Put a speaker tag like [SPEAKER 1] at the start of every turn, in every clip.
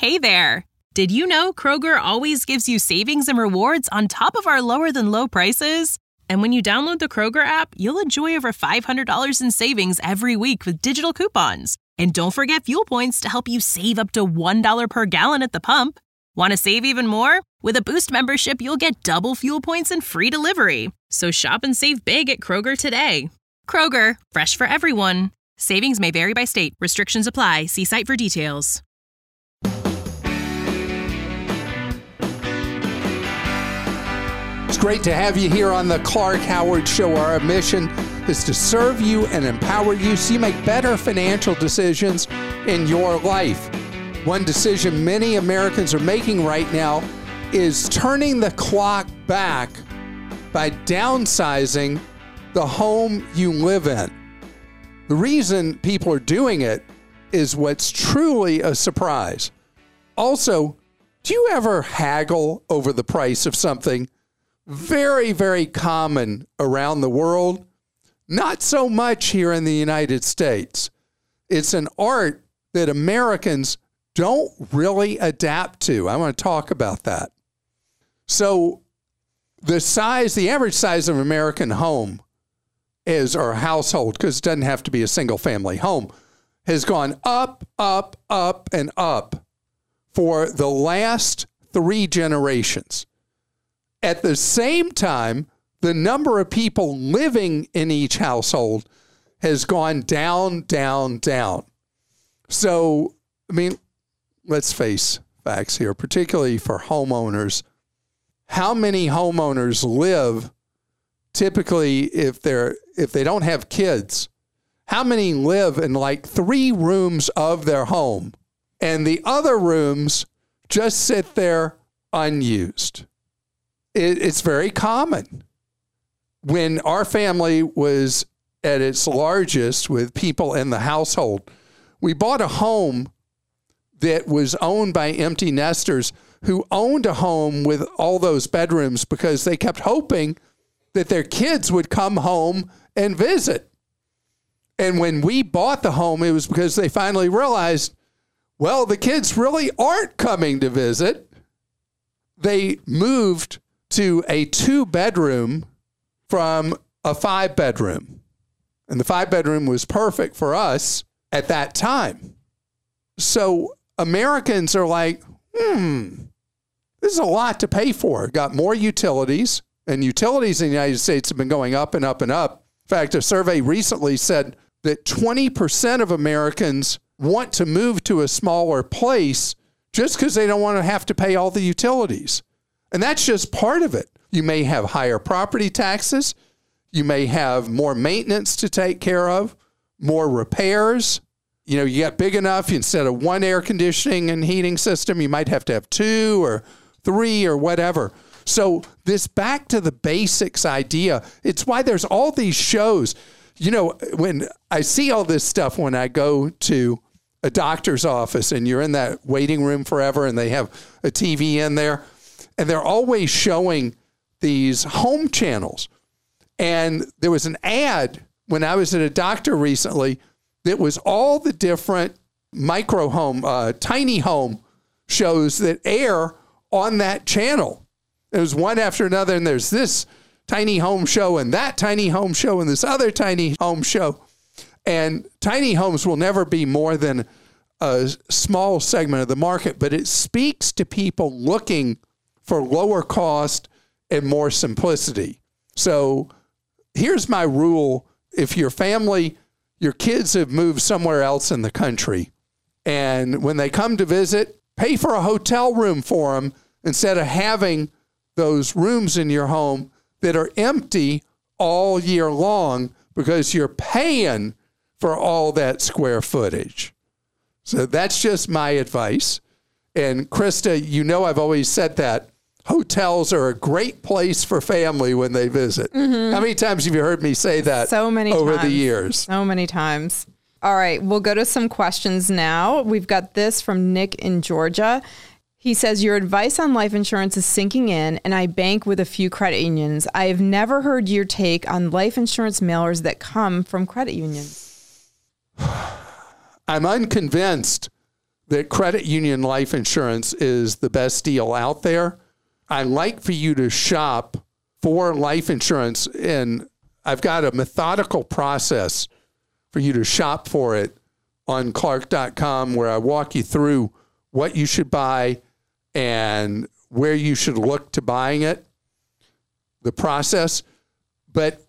[SPEAKER 1] Hey there! Did you know Kroger always gives you savings and rewards on top of our lower-than-low prices? And when you download the Kroger app, you'll enjoy over $500 in savings every week with digital coupons. And don't forget fuel points to help you save up to $1 per gallon at the pump. Want to save even more? With a Boost membership, you'll get double fuel points and free delivery. So shop and save big at Kroger today. Kroger, fresh for everyone. Savings may vary by state. Restrictions apply. See site for details.
[SPEAKER 2] It's great to have you here on the Clark Howard Show. Our mission is to serve you and empower you so you make better financial decisions in your life. One decision many Americans are making right now is turning the clock back by downsizing the home you live in. The reason people are doing it is what's truly a surprise. Also, do you ever haggle over the price of something? Very, very common around the world. Not so much here in the United States. It's an art that Americans don't really adapt to. I want to talk about that. So the average size of an American home or household, because it doesn't have to be a single family home, has gone up, up, up, and up for the last 3 generations. At the same time, the number of people living in each household has gone down, down, down. So, let's face facts here, particularly for homeowners. How many homeowners live, typically, if they don't have kids, how many live in like 3 rooms of their home, and the other rooms just sit there unused? It's very common. When our family was at its largest with people in the household, we bought a home that was owned by empty nesters who owned a home with all those bedrooms because they kept hoping that their kids would come home and visit. And when we bought the home, it was because they finally realized, well, the kids really aren't coming to visit. They moved to a 2-bedroom from a 5-bedroom. And the 5-bedroom was perfect for us at that time. So Americans are like, this is a lot to pay for. Got more utilities, and utilities in the United States have been going up and up and up. In fact, a survey recently said that 20% of Americans want to move to a smaller place just because they don't want to have to pay all the utilities. And that's just part of it. You may have higher property taxes. You may have more maintenance to take care of, more repairs. You get big enough, instead of 1 air conditioning and heating system, you might have to have 2 or 3 or whatever. So this back to the basics idea, it's why there's all these shows. When I see all this stuff when I go to a doctor's office and you're in that waiting room forever and they have a TV in there, and they're always showing these home channels. And there was an ad when I was at a doctor recently that was all the different micro home, tiny home shows that air on that channel. It was one after another, and there's this tiny home show and that tiny home show and this other tiny home show. And tiny homes will never be more than a small segment of the market, but it speaks to people looking for lower cost and more simplicity. So here's my rule. If your kids have moved somewhere else in the country, and when they come to visit, pay for a hotel room for them instead of having those rooms in your home that are empty all year long because you're paying for all that square footage. So that's just my advice. And Krista, I've always said that hotels are a great place for family when they visit. Mm-hmm. How many times have you heard me say that over the years?
[SPEAKER 3] So many times. All right, we'll go to some questions now. We've got this from Nick in Georgia. He says, your advice on life insurance is sinking in, and I bank with a few credit unions. I have never heard your take on life insurance mailers that come from credit unions.
[SPEAKER 2] I'm unconvinced that credit union life insurance is the best deal out there. I like for you to shop for life insurance, and I've got a methodical process for you to shop for it on Clark.com, where I walk you through what you should buy and where you should look to buying it, the process. But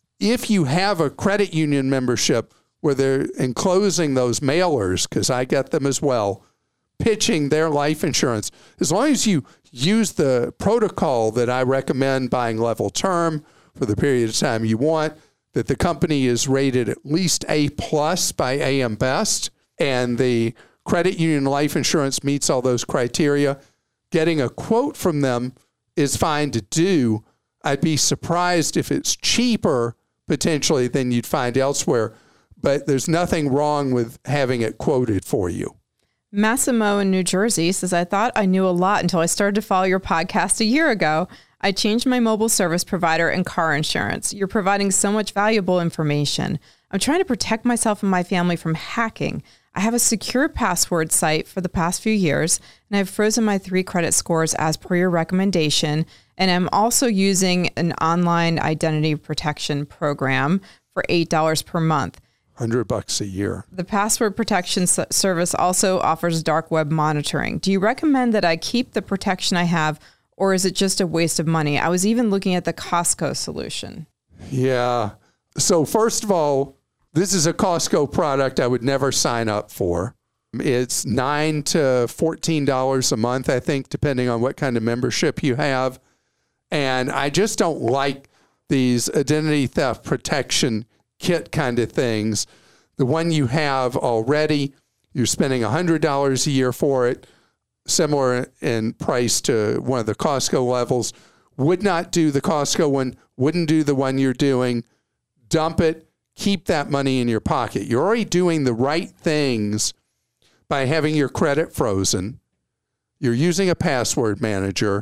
[SPEAKER 2] if you have a credit union membership where they're enclosing those mailers, because I get them as well, pitching their life insurance, as long as you use the protocol that I recommend, buying level term for the period of time you want, that the company is rated at least A+ by AM Best, and the credit union life insurance meets all those criteria, getting a quote from them is fine to do. I'd be surprised if it's cheaper potentially than you'd find elsewhere, but there's nothing wrong with having it quoted for you.
[SPEAKER 3] Massimo in New Jersey says, I thought I knew a lot until I started to follow your podcast a year ago. I changed my mobile service provider and car insurance. You're providing so much valuable information. I'm trying to protect myself and my family from hacking. I have a secure password site for the past few years, and I've frozen my 3 credit scores as per your recommendation. And I'm also using an online identity protection program for $8 per month.
[SPEAKER 2] $100 a year.
[SPEAKER 3] The password protection service also offers dark web monitoring. Do you recommend that I keep the protection I have, or is it just a waste of money? I was even looking at the Costco solution.
[SPEAKER 2] Yeah. So first of all, this is a Costco product I would never sign up for. It's $9 to $14 a month, I think, depending on what kind of membership you have. And I just don't like these identity theft protection kit kind of things. The one you have already, you're spending $100 a year for it, similar in price to one of the Costco levels. Would not do the Costco one, wouldn't do the one you're doing. Dump it, keep that money in your pocket. You're already doing the right things by having your credit frozen. You're using a password manager.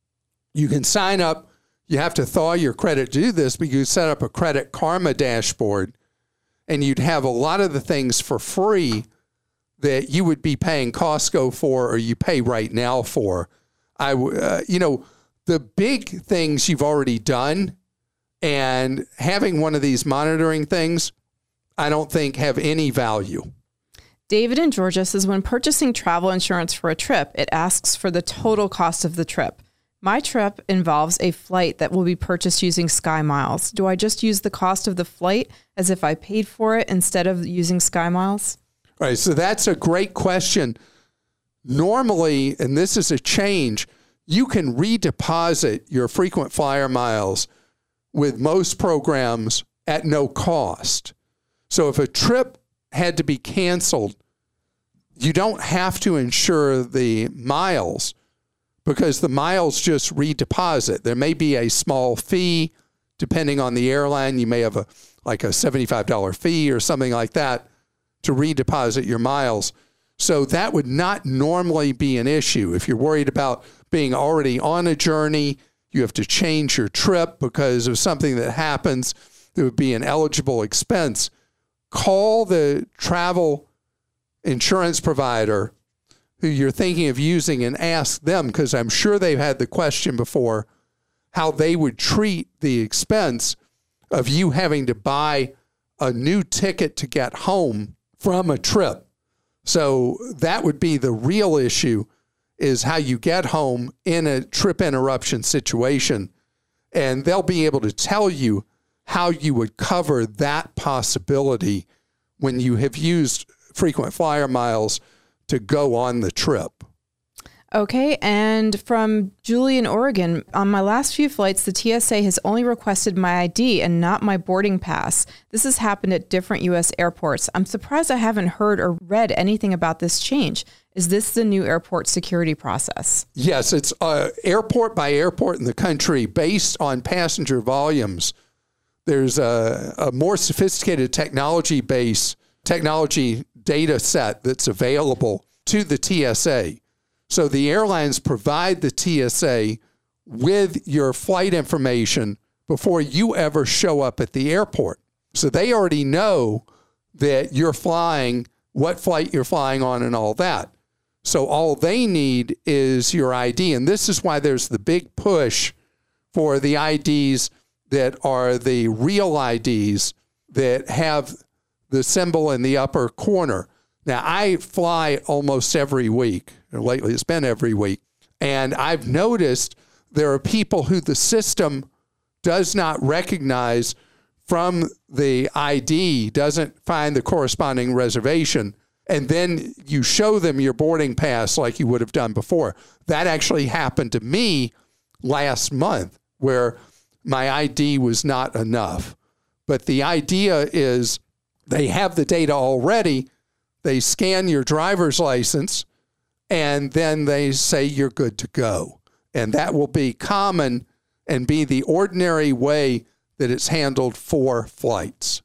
[SPEAKER 2] You can sign up. You have to thaw your credit to do this, but you set up a Credit Karma dashboard, and you'd have a lot of the things for free that you would be paying Costco for, or you pay right now for. The big things you've already done, and having one of these monitoring things, I don't think have any value.
[SPEAKER 3] David in Georgia says, when purchasing travel insurance for a trip, it asks for the total cost of the trip. My trip involves a flight that will be purchased using SkyMiles. Do I just use the cost of the flight as if I paid for it instead of using SkyMiles?
[SPEAKER 2] All right, so that's a great question. Normally, and this is a change, you can redeposit your frequent flyer miles with most programs at no cost. So if a trip had to be canceled, you don't have to insure the miles, because the miles just redeposit. There may be a small fee, depending on the airline. You may have a $75 fee or something like that to redeposit your miles. So that would not normally be an issue. If you're worried about being already on a journey, you have to change your trip because of something that happens, there would be an eligible expense. Call the travel insurance provider who you're thinking of using and ask them, because I'm sure they've had the question before, how they would treat the expense of you having to buy a new ticket to get home from a trip. So that would be the real issue, is how you get home in a trip interruption situation. And they'll be able to tell you how you would cover that possibility when you have used frequent flyer miles to go on the trip.
[SPEAKER 3] Okay, and from Julie in Oregon, on my last few flights, the TSA has only requested my ID and not my boarding pass. This has happened at different U.S. airports. I'm surprised I haven't heard or read anything about this change. Is this the new airport security process?
[SPEAKER 2] Yes, it's airport by airport in the country based on passenger volumes. There's a more sophisticated technology data set that's available to the TSA. So the airlines provide the TSA with your flight information before you ever show up at the airport. So they already know that you're flying, what flight you're flying on, and all that. So all they need is your ID. And this is why there's the big push for the IDs that are the real IDs that have the symbol in the upper corner. Now, I fly almost every week. Lately, it's been every week. And I've noticed there are people who the system does not recognize from the ID, doesn't find the corresponding reservation, and then you show them your boarding pass like you would have done before. That actually happened to me last month, where my ID was not enough. But the idea is they have the data already. They scan your driver's license, and then they say you're good to go. And that will be common and be the ordinary way that it's handled for flights.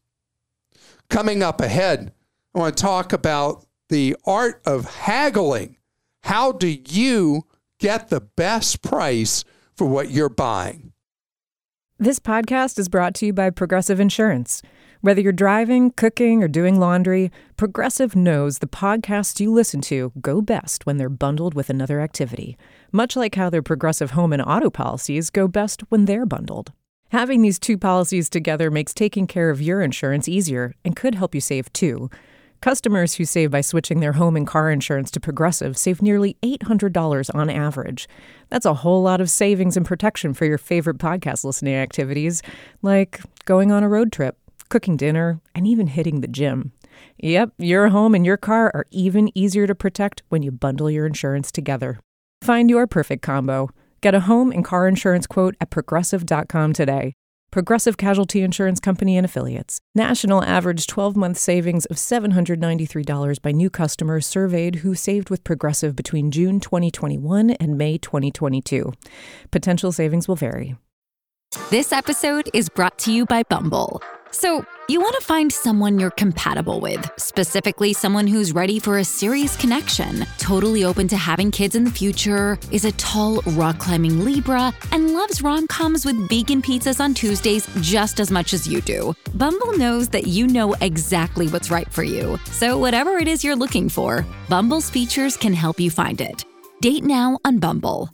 [SPEAKER 2] Coming up ahead, I want to talk about the art of haggling. How do you get the best price for what you're buying?
[SPEAKER 4] This podcast is brought to you by Progressive Insurance. Whether you're driving, cooking, or doing laundry, Progressive knows the podcasts you listen to go best when they're bundled with another activity, much like how their Progressive home and auto policies go best when they're bundled. Having these two policies together makes taking care of your insurance easier and could help you save too. Customers who save by switching their home and car insurance to Progressive save nearly $800 on average. That's a whole lot of savings and protection for your favorite podcast listening activities, like going on a road trip, cooking dinner, and even hitting the gym. Yep, your home and your car are even easier to protect when you bundle your insurance together. Find your perfect combo. Get a home and car insurance quote at Progressive.com today. Progressive Casualty Insurance Company and Affiliates. National average 12-month savings of $793 by new customers surveyed who saved with Progressive between June 2021 and May 2022. Potential savings will vary.
[SPEAKER 5] This episode is brought to you by Bumble. So, you want to find someone you're compatible with, specifically someone who's ready for a serious connection, totally open to having kids in the future, is a tall, rock-climbing Libra, and loves rom-coms with vegan pizzas on Tuesdays just as much as you do. Bumble knows that you know exactly what's right for you. So whatever it is you're looking for, Bumble's features can help you find it. Date now on Bumble.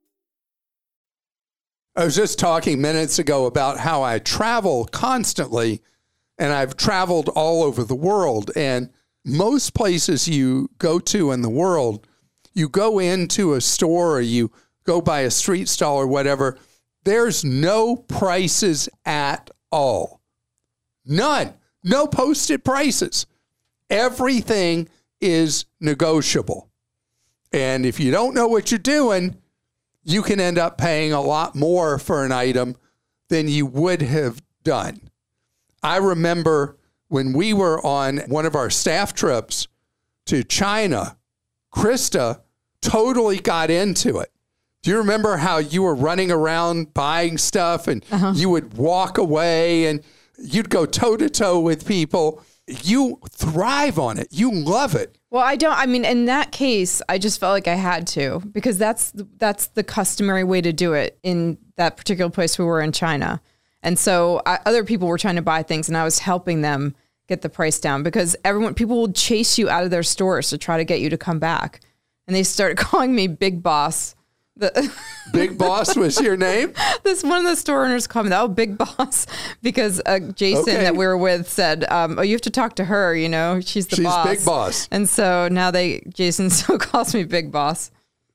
[SPEAKER 2] I was just talking minutes ago about how I travel constantly, and I've traveled all over the world. And most places you go to in the world, you go into a store or you go by a street stall or whatever, there's no prices at all. None. No posted prices. Everything is negotiable. And if you don't know what you're doing, you can end up paying a lot more for an item than you would have done. I remember when we were on one of our staff trips to China, Krista totally got into it. Do you remember how you were running around buying stuff and you would walk away and you'd go toe-to-toe with people? You thrive on it. You love it.
[SPEAKER 3] Well, I mean, in that case, I just felt like I had to, because that's the customary way to do it in that particular place we were in China. And so other people were trying to buy things and I was helping them get the price down, because people would chase you out of their stores to try to get you to come back. And they started calling me Big Boss.
[SPEAKER 2] Big Boss was your name?
[SPEAKER 3] One of the store owners called me that, Big Boss, because Jason that we were with said, you have to talk to her, she's the boss.
[SPEAKER 2] She's Big Boss.
[SPEAKER 3] And so now Jason still calls me Big Boss.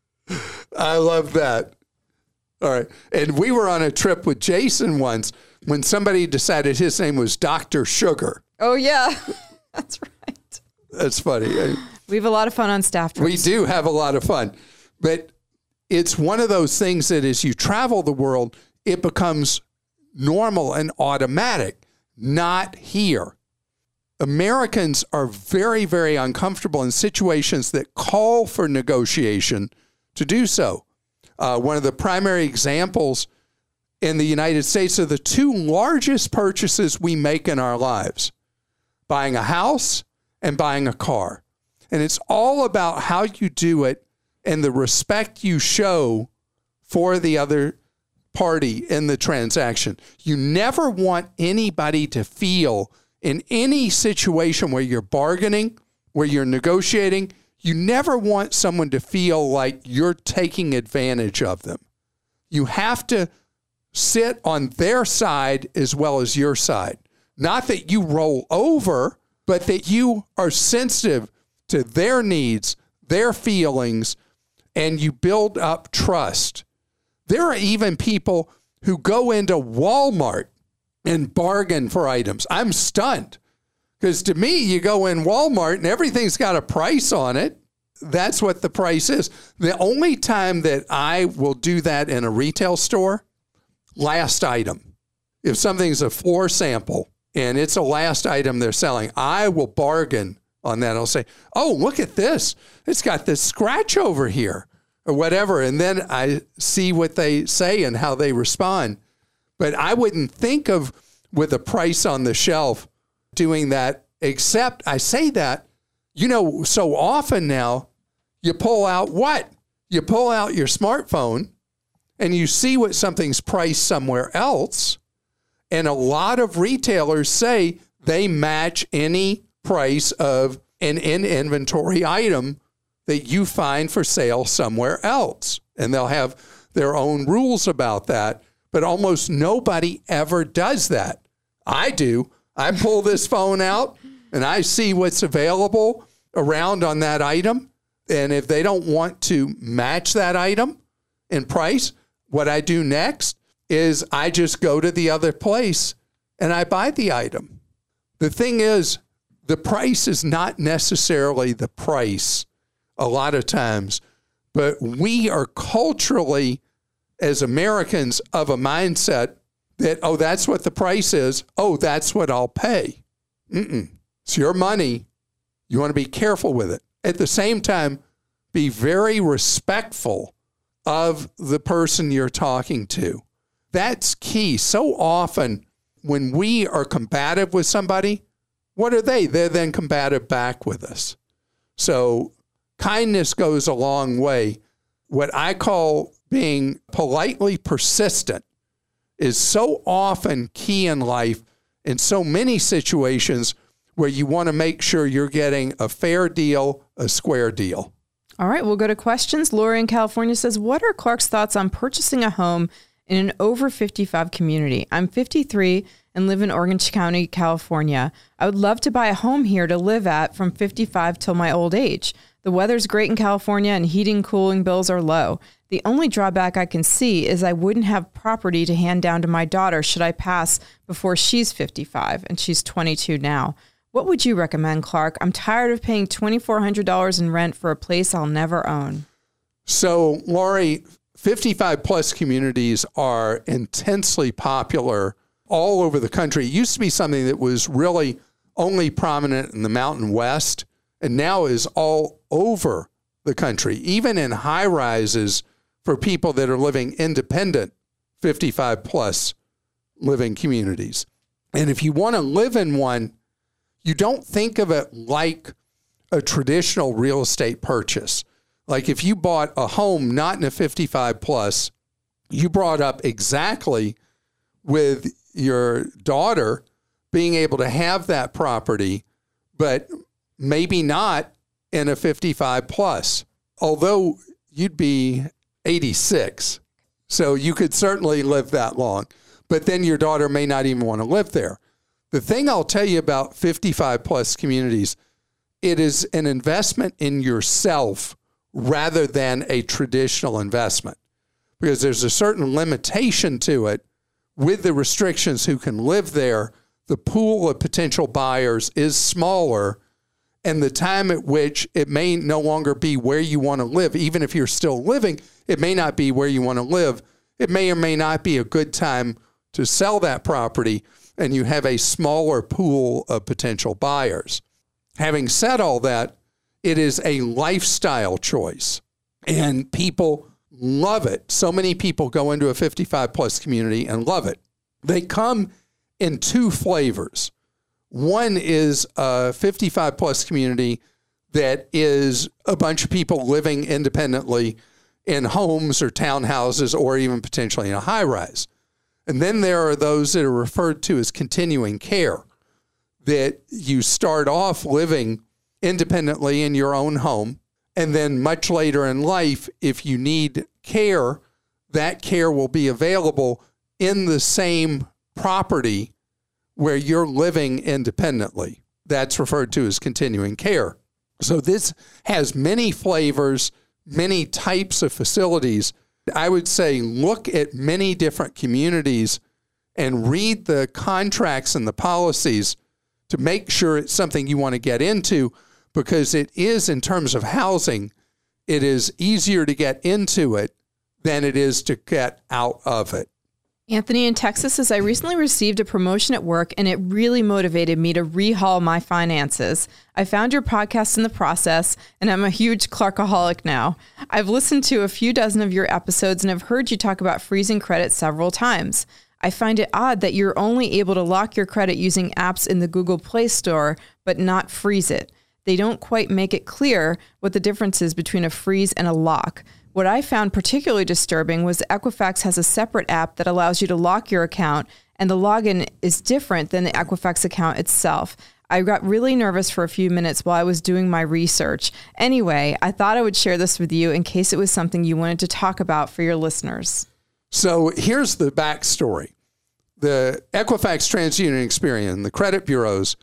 [SPEAKER 2] I love that. All right. And we were on a trip with Jason once when somebody decided his name was Dr. Sugar.
[SPEAKER 3] Oh, yeah. That's right.
[SPEAKER 2] That's funny.
[SPEAKER 3] We have a lot of fun on staff trips.
[SPEAKER 2] We do have a lot of fun. But it's one of those things that as you travel the world, it becomes normal and automatic. Not here. Americans are very, very uncomfortable in situations that call for negotiation to do so. One of the primary examples in the United States are the two largest purchases we make in our lives: buying a house and buying a car. And it's all about how you do it and the respect you show for the other party in the transaction. You never want anybody to feel in any situation where you're bargaining, where you're negotiating, You never want someone to feel like you're taking advantage of them. You have to sit on their side as well as your side. Not that you roll over, but that you are sensitive to their needs, their feelings, and you build up trust. There are even people who go into Walmart and bargain for items. I'm stunned. Because to me, you go in Walmart and everything's got a price on it. That's what the price is. The only time that I will do that in a retail store, last item. If something's a floor sample and it's a last item they're selling, I will bargain on that. I'll say, oh, look at this. It's got this scratch over here or whatever. And then I see what they say and how they respond. But I wouldn't think of, with a price on the shelf, doing that, except I say that, so often now you pull out what? You pull out your smartphone and you see what something's priced somewhere else. And a lot of retailers say they match any price of an in-inventory item that you find for sale somewhere else. And they'll have their own rules about that. But almost nobody ever does that. I do. I pull this phone out and I see what's available around on that item. And if they don't want to match that item in price, what I do next is I just go to the other place and I buy the item. The thing is, the price is not necessarily the price a lot of times, but we are culturally, as Americans, of a mindset that, oh, that's what the price is. Oh, that's what I'll pay. It's your money. You want to be careful with it. At the same time, be very respectful of the person you're talking to. That's key. So often when we are combative with somebody, what are they? They're then combative back with us. So kindness goes a long way. What I call being politely persistent is so often key in life in so many situations where you want to make sure you're getting a fair deal, a square deal.
[SPEAKER 3] All right, we'll go to questions. Laura in California says, what are Clark's thoughts on purchasing a home in an over 55 community? I'm 53 and live in Orange County, California. I would love to buy a home here to live at from 55 till my old age. The weather's great in California and heating and cooling bills are low. The only drawback I can see is I wouldn't have property to hand down to my daughter should I pass before she's 55, and she's 22 now. What would you recommend, Clark? I'm tired of paying $2,400 in rent for a place I'll never own.
[SPEAKER 2] So, Lori, 55-plus communities are intensely popular all over the country. It used to be something that was really only prominent in the Mountain West, and now is all over the country, even in high-rises for people that are living independent, 55-plus living communities. And if you want to live in one, you don't think of it like a traditional real estate purchase. Like if you bought a home not in a 55-plus, you brought up exactly with your daughter being able to have that property, but maybe not in a 55-plus, although you'd be 86. So you could certainly live that long, but then your daughter may not even want to live there. The thing I'll tell you about 55-plus communities, it is an investment in yourself rather than a traditional investment, because there's a certain limitation to it with the restrictions who can live there. The pool of potential buyers is smaller, and the time at which it may no longer be where you want to live. Even if you're still living, it may not be where you want to live. It may or may not be a good time to sell that property, and you have a smaller pool of potential buyers. Having said all that, it is a lifestyle choice, and people love it. So many people go into a 55-plus community and love it. They come in two flavors. One is a 55-plus community that is a bunch of people living independently in homes or townhouses or even potentially in a high-rise. And then there are those that are referred to as continuing care, that you start off living independently in your own home, And then much later in life, if you need care, that care will be available in the same property where you're living independently. That's referred to as continuing care. So this has many flavors, many types of facilities. I would say look at many different communities and read the contracts and the policies to make sure it's something you want to get into, because it is, in terms of housing, it is easier to get into it than it is to get out of it.
[SPEAKER 3] Anthony in Texas says, I recently received a promotion at work and it really motivated me to rehaul my finances. I found your podcast in the process and I'm a huge Clarkaholic now. I've listened to a few dozen of your episodes and have heard you talk about freezing credit several times. I find it odd that you're only able to lock your credit using apps in the Google Play Store, but not freeze it. They don't quite make it clear what the difference is between a freeze and a lock. What I found particularly disturbing was Equifax has a separate app that allows you to lock your account, and the login is different than the Equifax account itself. I got really nervous for a few minutes while I was doing my research. Anyway, I thought I would share this with you in case it was something you wanted to talk about for your listeners.
[SPEAKER 2] So here's the backstory. The Equifax, TransUnion, Experian, the credit bureaus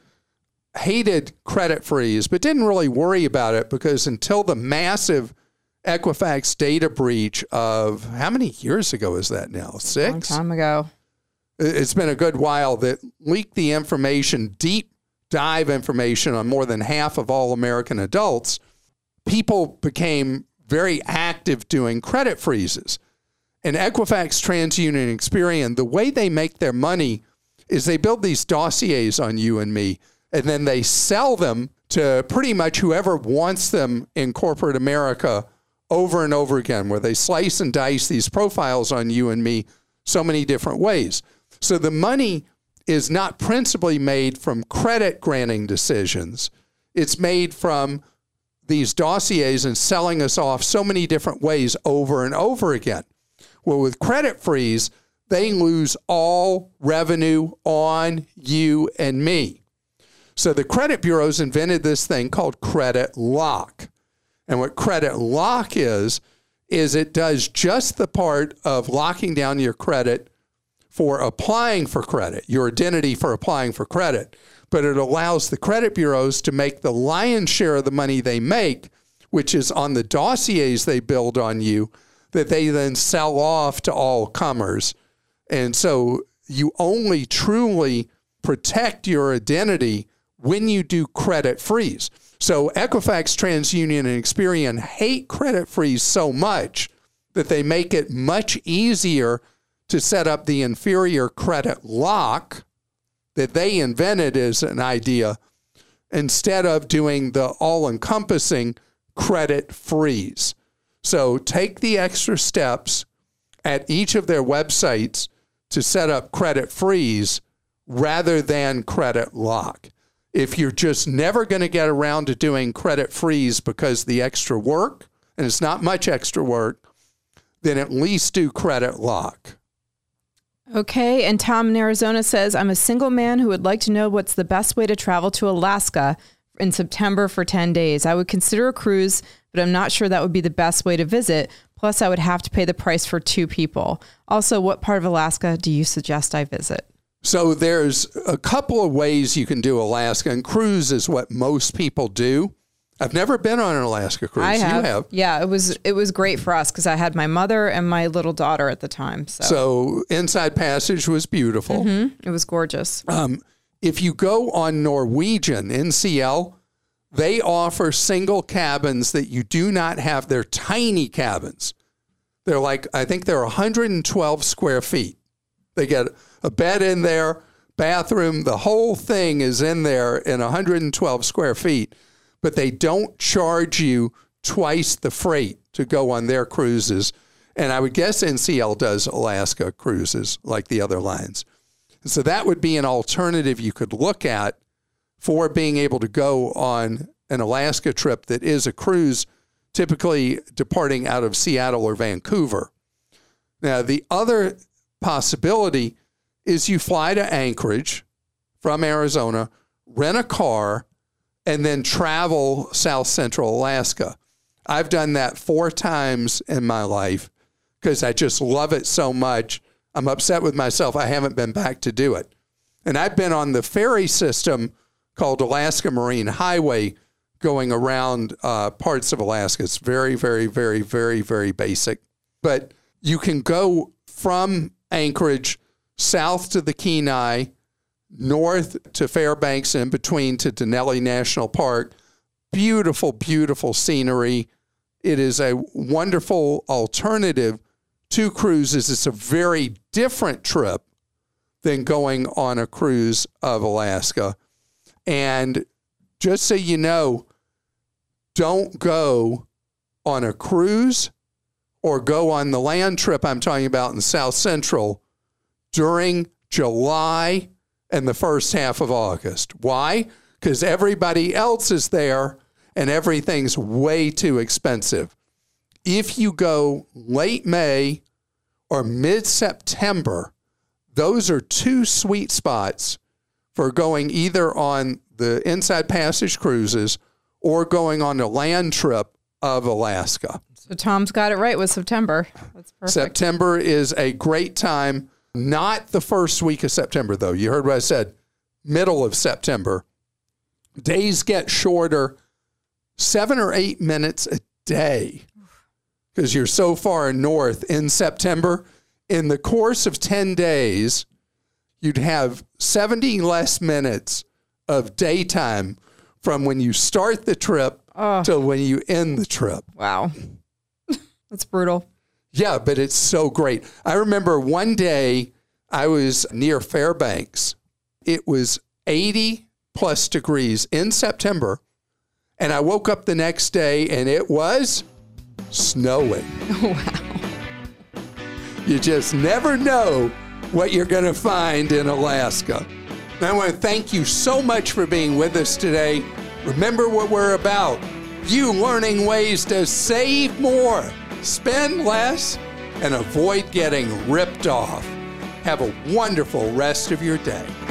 [SPEAKER 2] hated credit freeze, but didn't really worry about it because until the massive Equifax data breach of, how many years ago is that now? 6?
[SPEAKER 3] A long time ago.
[SPEAKER 2] It's been a good while, that leaked the information, deep dive information on more than half of all American adults. People became very active doing credit freezes. And Equifax, TransUnion, Experian, the way they make their money is they build these dossiers on you and me, and then they sell them to pretty much whoever wants them in corporate America over and over again, where they slice and dice these profiles on you and me so many different ways. So the money is not principally made from credit granting decisions. It's made from these dossiers and selling us off so many different ways over and over again. Well, with credit freeze, they lose all revenue on you and me. So the credit bureaus invented this thing called credit lock. And what credit lock is it does just the part of locking down your credit for applying for credit, your identity for applying for credit. But it allows the credit bureaus to make the lion's share of the money they make, which is on the dossiers they build on you, that they then sell off to all comers. And so you only truly protect your identity when you do credit freeze. So Equifax, TransUnion, and Experian hate credit freeze so much that they make it much easier to set up the inferior credit lock that they invented as an idea, instead of doing the all-encompassing credit freeze. So take the extra steps at each of their websites to set up credit freeze rather than credit lock. If you're just never going to get around to doing credit freeze because the extra work, and it's not much extra work, then at least do credit lock.
[SPEAKER 3] Okay, and Tom in Arizona says, I'm a single man who would like to know what's the best way to travel to Alaska in September for 10 days. I would consider a cruise, but I'm not sure that would be the best way to visit. Plus, I would have to pay the price for 2 people. Also, what part of Alaska do you suggest I visit?
[SPEAKER 2] So there's a couple of ways you can do Alaska, and cruise is what most people do. I've never been on an Alaska cruise.
[SPEAKER 3] I have.
[SPEAKER 2] You have.
[SPEAKER 3] Yeah, it was great for us because I had my mother and my little daughter at the time.
[SPEAKER 2] So Inside Passage was beautiful.
[SPEAKER 3] Mm-hmm. It was gorgeous.
[SPEAKER 2] If you go on Norwegian, NCL, they offer single cabins that you do not have. They're tiny cabins. They're like, I think they're 112 square feet. They get a bed in there, bathroom, the whole thing is in there in 112 square feet, but they don't charge you twice the freight to go on their cruises. And I would guess NCL does Alaska cruises like the other lines. So that would be an alternative you could look at for being able to go on an Alaska trip that is a cruise, typically departing out of Seattle or Vancouver. Now, the other possibility is you fly to Anchorage from Arizona, rent a car, and then travel South Central Alaska. I've done that 4 times in my life because I just love it so much. I'm upset with myself I haven't been back to do it. And I've been on the ferry system called Alaska Marine Highway going around parts of Alaska. It's very, very, very, very, very basic. But you can go from Anchorage south to the Kenai, north to Fairbanks, and in between to Denali National Park. Beautiful, beautiful scenery. It is a wonderful alternative to cruises. It's a very different trip than going on a cruise of Alaska. And just so you know, don't go on a cruise or go on the land trip I'm talking about in South Central during July and the first half of August. Why? Because everybody else is there and everything's way too expensive. If you go late May or mid-September, those are 2 sweet spots for going either on the Inside Passage cruises or going on a land trip of Alaska.
[SPEAKER 3] So Tom's got it right with September. That's perfect.
[SPEAKER 2] September is a great time. Not the first week of September, though. You heard what I said. Middle of September. Days get shorter, 7 or 8 minutes a day, because you're so far north in September. In the course of 10 days, you'd have 70 less minutes of daytime from when you start the trip till when you end the trip.
[SPEAKER 3] Wow. That's brutal.
[SPEAKER 2] Yeah, but it's so great. I remember one day I was near Fairbanks. It was 80 plus degrees in September, and I woke up the next day and it was snowing.
[SPEAKER 3] Wow.
[SPEAKER 2] You just never know what you're going to find in Alaska. And I want to thank you so much for being with us today. Remember what we're about. You learning ways to save more, spend less, and avoid getting ripped off. Have a wonderful rest of your day.